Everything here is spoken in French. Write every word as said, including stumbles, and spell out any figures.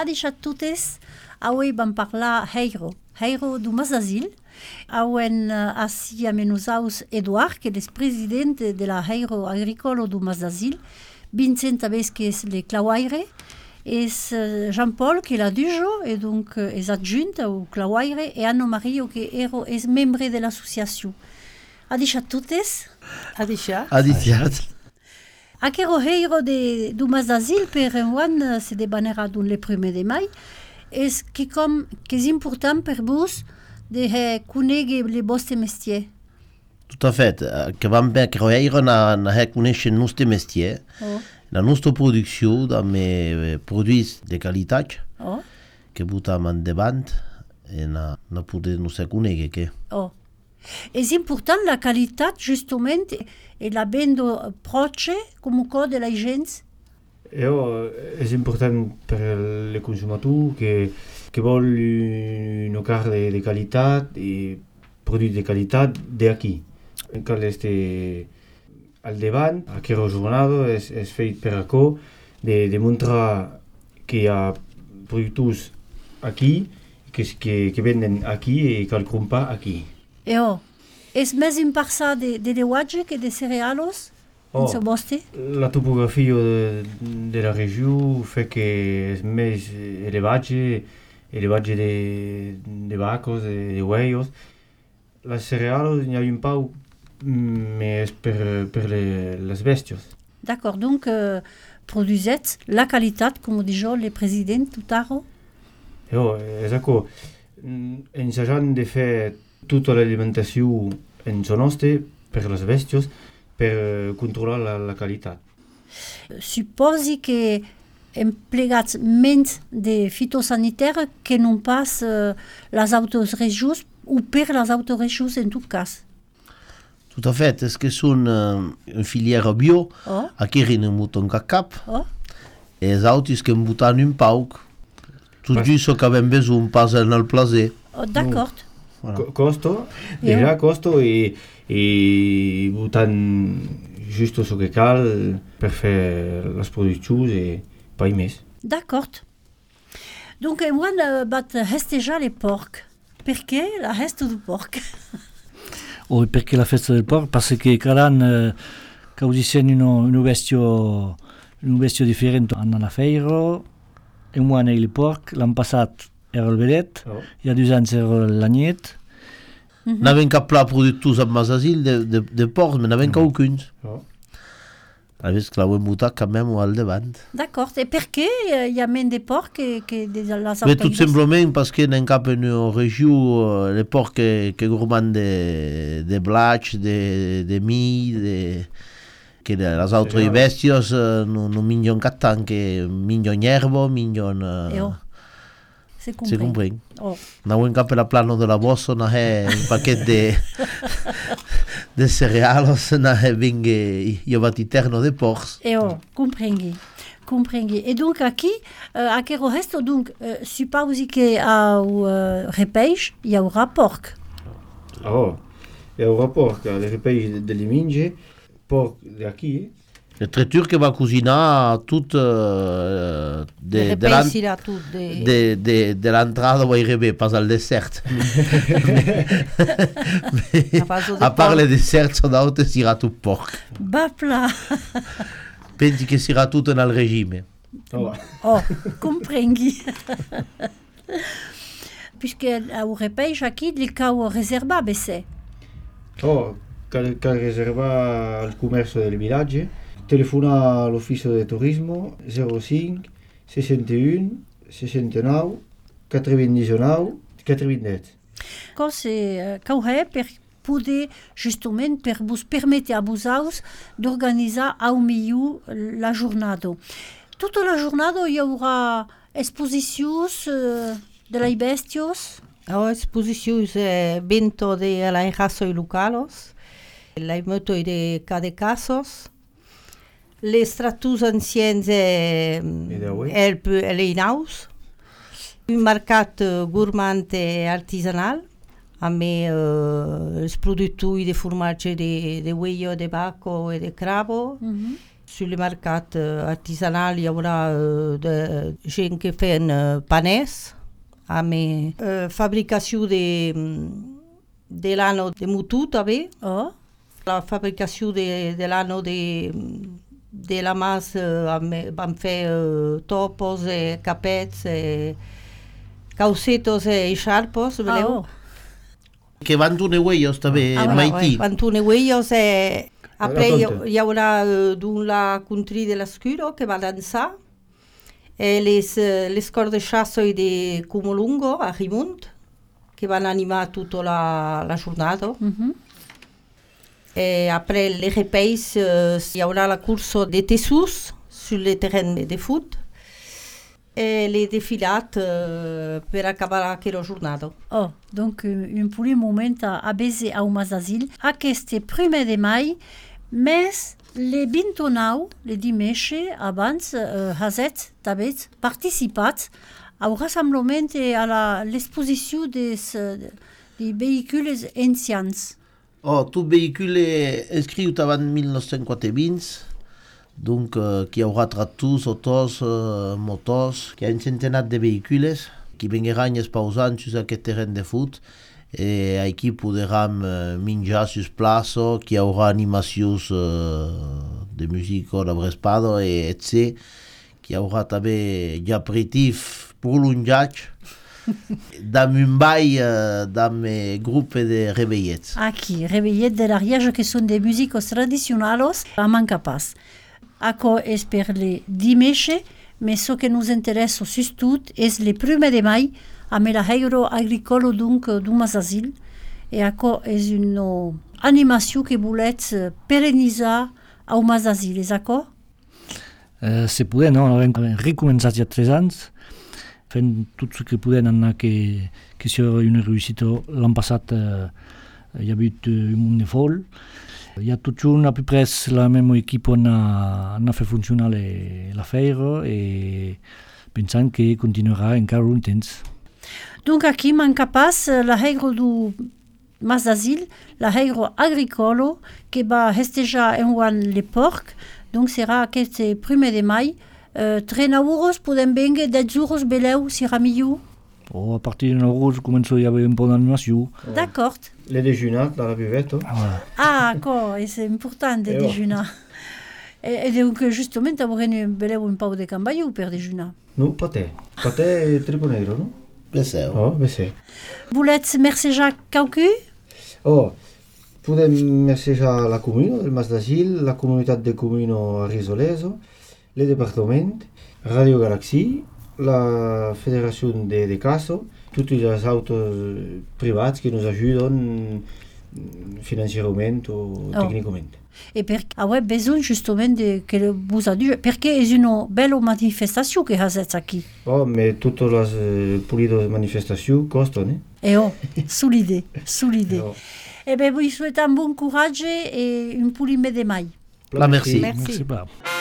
Adis a totes, avui vam parlar Heiro, Heiro du Masasil, auen uh, assi amb nosaus Eduard, que és president de la Heiro Agricolo du Masasil, Vincent Abés, que és le Clauaire, és uh, Jean-Paul, que est l'adjujo, et donc uh, és adjunt au Clauaire, et Anno-Mario, que ero, és membre de l'associació. Adis a totes. Adisha. Adiciat. Aquero Heiro de, du Masasil, per enguan, se debanerà d'un le primer de mai, és que com que és important per vos de conèixer le vostre métier. Tout à fait. Que vam ben creure na na reconèixer el nostre métier, Oh, la nostra producció amb eh, produits de qualitat oh, que botam endavant e na na poder nos conèixer que. oh. És important la qualitat, justament, e la vendo proche com co de la gent. Io, è importante per il consumatore che, che vuole una carne di qualità e prodotti di qualità da qui. Quando è al davant, a che giornata è, è fatto per co de, de mostrare che hi ha prodotti aquí, che, che, che vendono qui e che el compra aquí. E oh, és més imparsa de, de leuatge que de cereals? Oh, in vostre? la topografia de, de la regió fa que és més elevatge, elevatge de, de vacos, de, de huellos. Les cereals n'hi ha un pau més per, per le, les bèsties. D'accord, donc euh, produisez la qualitat, com dijo le president Tutaro? Jo, és això. Ens han de fer tota l'alimentació en son nostre per les bèsties, per controlar la, la qualitat. Supposi que emplegats menys de fitosanitaire que non pas uh, les autoregions ou per les autoregions en tot cas. Tout à fait. Est-ce que són uh, une filière bio, Oh, aquí rinen muton cap, oh, e els altres que em botan un pauc, tot Pas- just que avem besoin pas en el plaer. oh d'accord. Voilà. Co- Costo, Jo. déjà costo i, i votant just el que cal per fer les produccions i pas més. D'accord. Donc, eh, moi, uh, bat hestejar le porc. Per què la heste du porc? O perché la festa del porco? Perché cada anno eh, causano un bestio un bestio differente alla feira, e un anno il porco, l'anno passato era il vedet, Oh. il y a due anni era l'agnet. N'avem cap pla productors amb Masasil de, de, de porcs, mais n'avem mm. aucun. Oh. A veure, que l'hem botat quand même al davant. D'accord. Et per què uh, hi ha menys de porc que, que de les Mais tout simplement parce que n'hem cap en una regió les porcs que, que gourmand de, de blatx, de, de mi, de, que les altres Cereals. bèsties uh, no, no mengen cap tant, que mengen herba, mengen... Eh, oh. Uh, Se se comprèn. comprèn. Oh. N'hem cap a la plano de la bossa, n'hem un paquet de, de cereals, n'hem vingut llevat interno de porcs. Et oh, comprengui. Comprengui. Et donc, aquí, uh, aquero resto, donc, uh, supposi que au uh, repeix hi haurà porc. Oh. Hi haurà porc, les repeix de liminge, porc d'aquí, Le traiteur que va cuisinar tot uh, de, de, l'an- Repensirà tot de... de, de, de l'entrada gairebé, pas al dessert. A base de a part porc. les desserts, són d'altres serà tot porc. Va pla. Pensi que serà tot en el règim. oh. Oh, comprengui. Puisque au repeix aquí, li cau reservar, bessè. Oh, cal, cal reservar al comerç del vilatge, telefonar a l'ofici de turisme zero cinc seixanta-u seixanta-nou quatre-vingt-dinou quatre-vingt-deu. Cosa uh, cauè per poder, justament, per vos permetre a vosaus d'organitzar au millor la jornada. Tota la jornada hi haurà exposicions uh, de les bèsties. Ho exposicions eh, vento de las razas locales, la moto de cada casos, les tratus anciens eh, d'avui? el, les naus, un mercat eh, gourmand e artisanal, amb eh, els productes de formatge de, de huello, de vaco e de cravo, Mhm. sur le mercat uh, artisanal hi haurà uh, de gent que fan uh, paners, amb uh, fabricació de, de l'ano de mutú també, Oh, la fabricació de, de l'ano de, de la mas uh, amb, vam fer uh, topos, eh, capets, eh, causetos i eh, xarpos, ah, veleu? oh. Que van donar huellos també, Ah, en ouais, Haití. Quan tu neuellos, eh, après hi, Raconte. hi haurà uh, d'un la country de l'Escuro que va dansar, eh, les, uh, les corps de chasso de Cumulungo a Rimunt, que van animar tota la, la jornada. Mhm. Et après les repas, euh, il y aura la course de Tessus sur le terrain de foot et les défilades euh, per acabar aquella jornada. Oh, donc un, un primer moment a, a baiser au Mazasil. Aquest primer de mai, mais le vint i nou, le dimanche, abans, uh, Hazet, Tabet, participat au rassemblement et à la- l'exposition des, euh, des véhicules anciens. Oh, tout véhicule inscrit avant mille neuf cent quatre-vingts, donc euh, qui aura tractors, autos, euh, motos, qui a une centenaire de véhicules qui vindran exposant sur aquest terrain de foot et aquí podrem euh, menjar sur place, qui aura animacions euh, de musique de Brespado et etc. Qui aura també aperitif prolongat dans un ball euh, dans un groupe de réveillets. Aquí, reveillet de l'Ariège, que són de músicos tradicionals, a Mancapàs. Aco és per le dimanche, mais ce que nous interessa surtout és le primer de mai, amb el Heiro Agricolo donc d'un Mazasil, e aco és una animació que volets perenitzar au Mazasil, és aco? Eh, se poder, no? Hem recomençat ja tres anys, fent tot el que podem anar que, que sia una reussita. L'any passat eh, hi ha hagut un munt de fol. Hi ha tot junt a peu près la même equip on a, on a fet funcionar le, la feira i pensant que continuarà encara un temps. Donc aquí Mancapàs, la Heiro du Mazasil, la Heiro Agricolo, que va festejar enguany le porc, donc serà aquest primer de mai. Uh, trenta euros podem vendre, deu euros beleu, serà millor. O a partir de nou comença a haver un poc d'animació. D'acord. Le déjunat dans la buvette. oh. Voilà. Ah, d'accord, et c'est important de Et bon. déjeuner. Et, et donc, justement, t'aurez un beleu un pau de cambayou per déjeuner. No, paté. Paté tripo negro, no? Penseu. Oh, bese. Volets mercejar quauqui? Oh, podem mercejar la comuna del Mas d'Agil, la comunitat de comuna a Risoleso, le departament, Radio Galaxy, la federació de, de Caso, tots els autos privats que nos ajuden financierament o Oh. tècnicament. Et per avè besoin justement de que vos adultes, perquè és una bella manifestació que has aquí. Oh, mais totes les eh, polides manifestacions costen, eh? Et oh, solide, solide. Oh. Eh bien, vous souhaitez un bon courage et un poulimet de maille. La merci. Merci. Merci pas.